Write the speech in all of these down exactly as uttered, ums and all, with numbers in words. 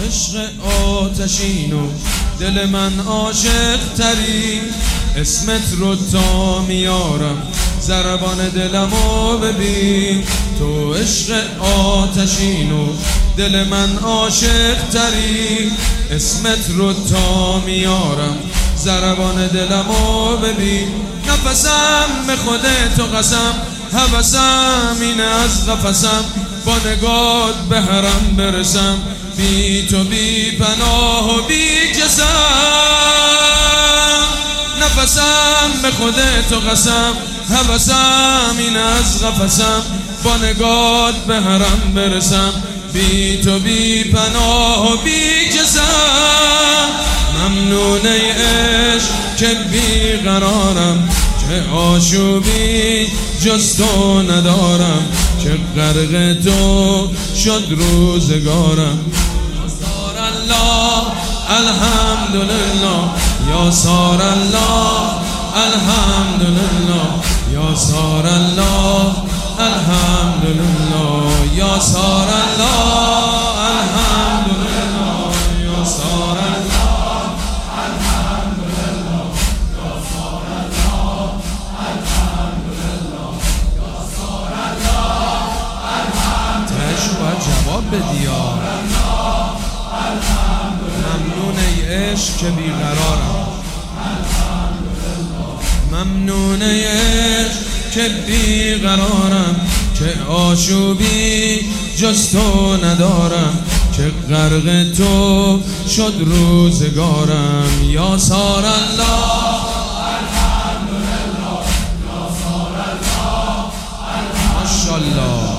عشق آتشین و دل من عاشق تری، اسمت رو تا میارم ضربان دلمو ببین. تو عشق آتشین و دل من عاشق تری، اسمت رو تا میارم ضربان دلمو ببین. نفسم به خودت و قسم، هوسم اینه از قفسم، با نگات به حرم برسم، بی تو بی پناه و بی کسم. نفسم به خودت و قسم، هوسم اینه از قفسم، با نگات به حرم برسم، بی تو بی پناه و بی کسم. ممنون ای عشق که بی قرارم، چه آشوبی جز تو ندارم، چه غرق تو شد روزگارم. یا سار الله الحمدلله، یا سار الله الحمدلله، یا سار الله الحمدلله، یا سار الله الحمدلله، یا سار الله الحمدلله، یا سار الله الحمدلله، یا سار الله الحمدلله. تشو باید جواب بدی یا ممنون ای عشق که بیقرارم، ممنون ای عشق که بیقرارم، که آشوبی جز تو ندارم، که غرق تو شد روزگارم. یا سار الله الحمدلله، یا سار الله الحمدلله، ماشاءالله.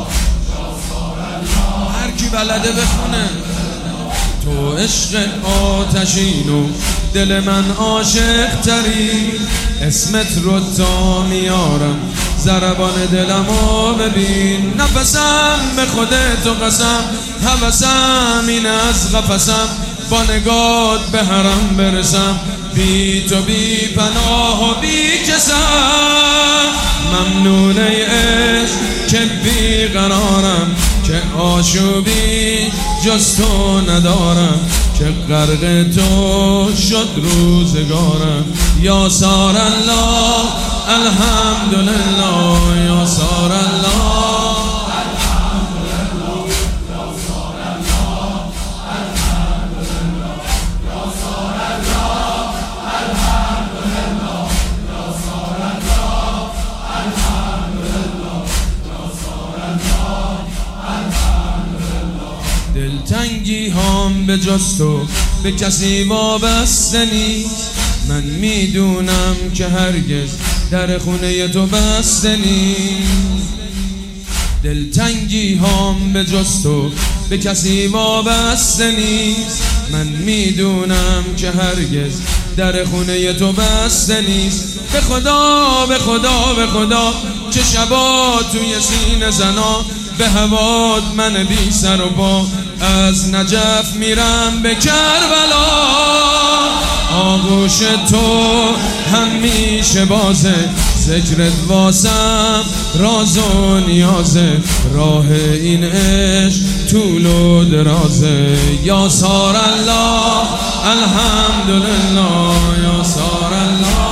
هر کی بلده بخونه. تو عشق آتشین و دل من عاشق تری، اسمت رو تا میارم ضربان دلمو ببین. نفسم به خودت و قسم، هوسم اینه از قفسم، با نگات به حرم برسم، بی تو بی پناه و بی کسم. ممنون ای عشق که بی قرارم، که آشوبی جز تو ندارم، که غرق تو شد روزگارم. یا سار الله الحمدلله، یا سار الله الحمدلله، یا سار الله الحمدلله، یا سار الله الحمدلله، یا سار الله الحمدلله، یا سار الله الحمدلله. دلتنگی هام به جز تو به کسی وابسته نیست، من میدونم که هرگز در خونه تو بسته نیست. دلتنگی هام به جز تو به کسی وابسته نیست، من میدونم که هرگز در خونه تو بسته نیست. به خدا به خدا به خدا چه شبا توی سینه زنا، به هوات من بی سر و پا از نجف میرم به کربلا. آغوش تو همیشه بازه، ذکرت واسم راز و نیازه، راه این عشق طول و درازه. یا سار الله الحمدلله، یا سار الله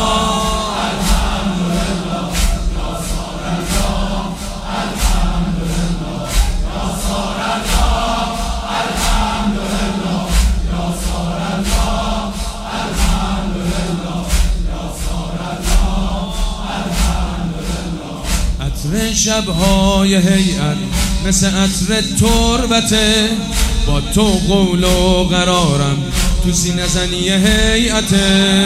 شبهای هیئت مثل عطر تربته، با تو قول و قرارم تو سینه زنی هیئته.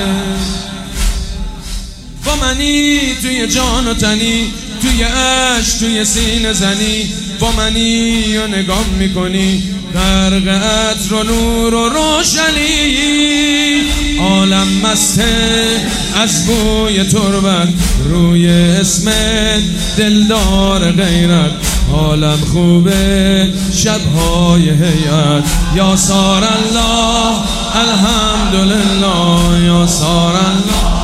با منی توی جان و تنی، توی عشق توی سینه زنی، با منی و نگاه میکنی غرق عطر و نور و روشنی. عالم مسته از بوی تربت، روی اسمت دلدار غیرت، عالم خوبه شبهای هیئت. یا سار الله الحمدلله، یا سار الله